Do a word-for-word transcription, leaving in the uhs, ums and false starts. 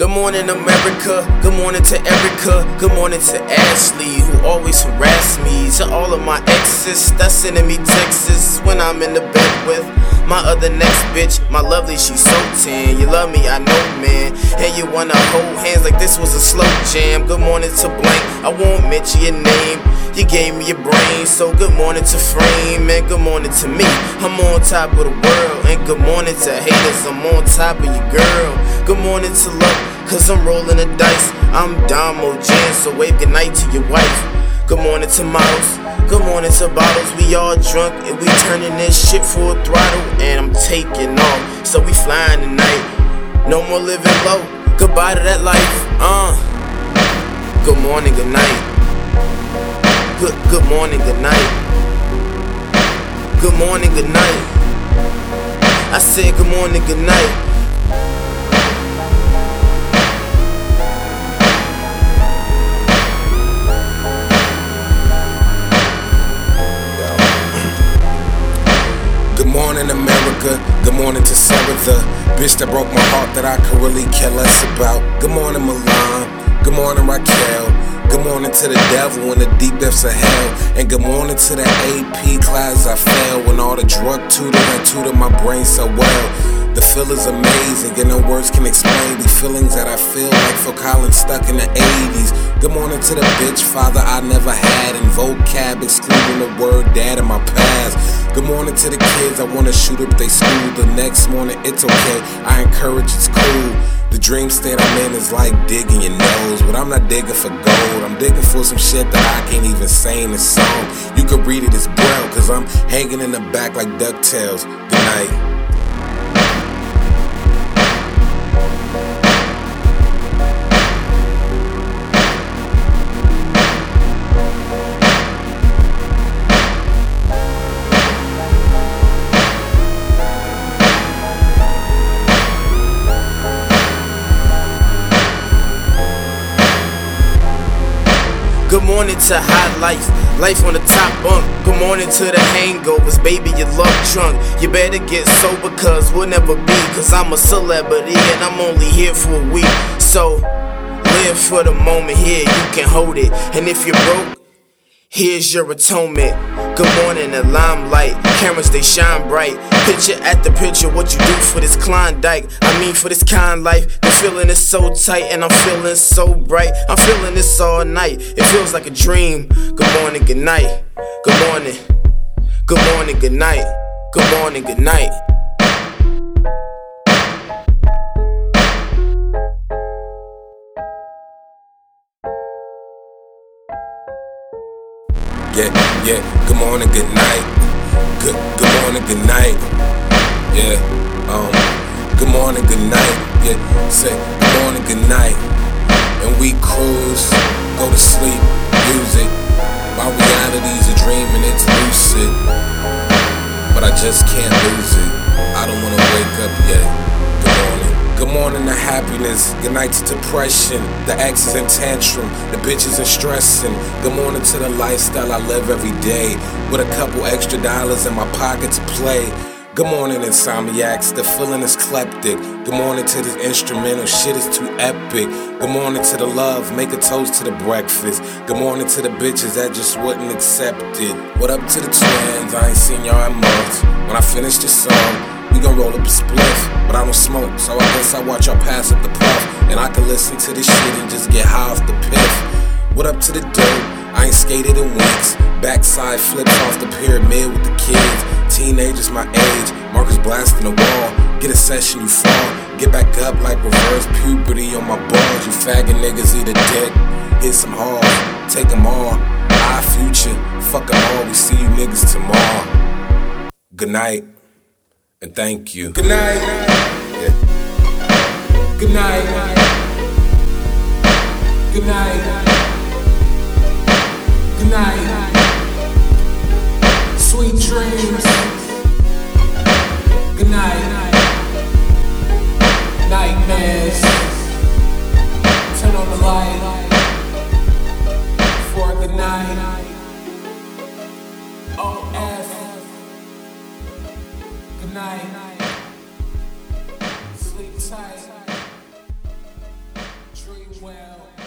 Good morning, America. Good morning to Erica. Good morning to Ashley, who always harass me. To all of my exes that's sending me texts when I'm in the bed with my other next bitch. My lovely, she's so tan. You love me, I know, man. And you wanna hold hands like this was a slow jam. Good morning to blank. I won't mention your name. You gave me your brain, so good morning to Frame, and good morning to me. I'm on top of the world, and good morning to haters. I'm on top of your girl. Good morning to luck, cause I'm rolling the dice. I'm Damo Jan, so wave goodnight to your wife. Good morning to models, good morning to bottles. We all drunk and we turning this shit full throttle, and I'm taking off, so we flying tonight. No more living low, goodbye to that life. Uh, good morning, good night. Good, good morning, good night. Good morning, good night. I said good morning, good night. Good morning, America. Good morning to Sarah, the bitch that broke my heart that I could really care less about. Good morning, Milan. Good morning, Raquel. Good morning to the devil in the deep depths of hell. And good morning to the A P class I failed when all the drug tutor and tutored my brain so well. The feel is amazing, and no words can explain the feelings that I feel like Phil Collins stuck in the eighties. Good morning to the bitch father I never had, and vocab excluding the word dad in my past. Good morning to the kids I wanna shoot up they school. The next morning it's okay, I encourage it's cool. The dream state I'm in is like digging your nose, but I'm not digging for gold. I'm digging for some shit that I can't even say in a song. You could read it as Braille, cause I'm hanging in the back like DuckTales. Good night. Good morning to high life, life on the top bunk. Good morning to the hangovers, baby, your luck drunk. You better get sober, cause we'll never be. Cause I'm a celebrity and I'm only here for a week. So, live for the moment here, you can hold it. And if you're broke, here's your atonement. Good morning, the limelight. Cameras, they shine bright. Picture at the picture what you do for this Klondike. I mean for this kind life. The feeling is so tight and I'm feeling so bright. I'm feeling this all night. It feels like a dream. Good morning, good night. Good morning. Good morning, good night. Good morning, good night. Yeah, yeah, good morning, good night. Good, good morning, good night. Yeah, um, good morning, good night. Yeah, say good morning, good night. And we cruise, go to sleep, music. My reality's a dream and it's lucid, but I just can't lose it. I don't wanna wake up yet. Good morning. Good morning to happiness, good night to depression. The exes in tantrum, the bitches in stressing. Good morning to the lifestyle I live every day, with a couple extra dollars in my pocket to play. Good morning, insomniacs, the feeling is kleptic. Good morning to this instrumental, shit is too epic. Good morning to the love, make a toast to the breakfast. Good morning to the bitches that just wouldn't accept it. What up to the twins, I ain't seen y'all in months. When I finish this song, we gon' roll up a spliff, but I don't smoke, so I guess I watch y'all pass up the puff. And I can listen to this shit and just get high off the piff. What up to the dope? I ain't skated in weeks. Backside flips off the pyramid with the kids. Teenagers my age, Marcus blasting the wall. Get a session, you fall. Get back up like reverse puberty on my balls. You faggot niggas eat a dick. Hit some hard, take them all. Our future, fuck them all. We see you niggas tomorrow. Good night. And thank you. Good night. Yeah. Good night. Good night. Good night. Sweet dreams. Good night. Nightmares. Turn on the light for a good night. O F. Good night. Sleep tight. well.